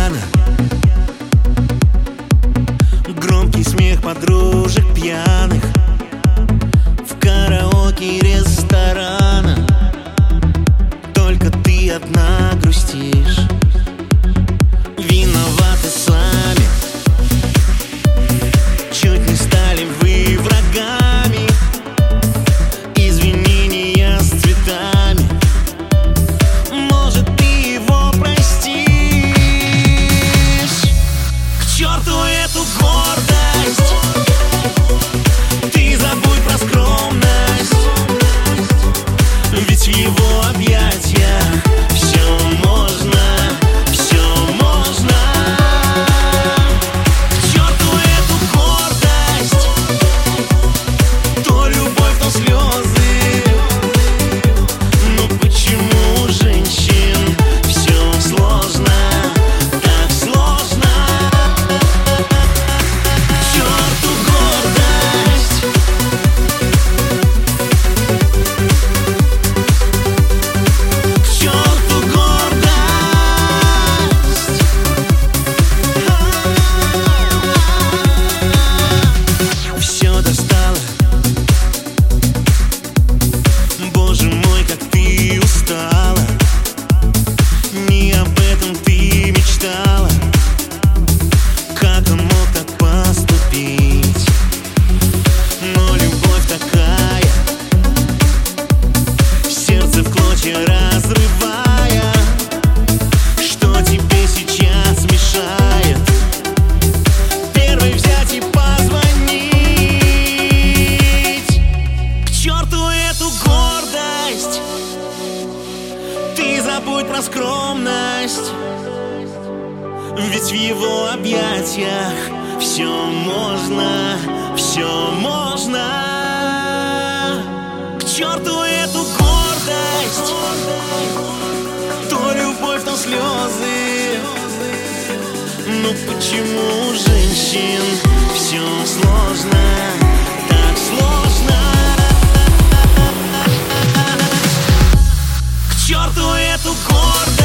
пьяна. Громкий смех подружек пьяных в караоке ресторана. Только ты одна грустишь. Виноваты сами. Чуть не стали вы врагами. Извинения с цветами. Может, ты его простишь. К черту эту гордость. Ты забудь про скромность. Ведь в его объятиях все можно, все можно. К черту эту гордость. То любовь, то слезы. Но почему у женщин все сложно, так сложно? К черту гордость. К черту гордость. Все достало. Боже мой, как ты устала. Не об этом ты мечтала. Как он мог так поступить? Но любовь такая, сердце в клочья разрывая. Что тебе сейчас мешает первой взять и позвонить? К черту эту гордость. Ты забудь про скромность. Ведь в его объятиях все можно, все можно. К черту эту гордость. То любовь, то слезы. Но почему у женщин все сложно, так сложно? К черту эту гордость.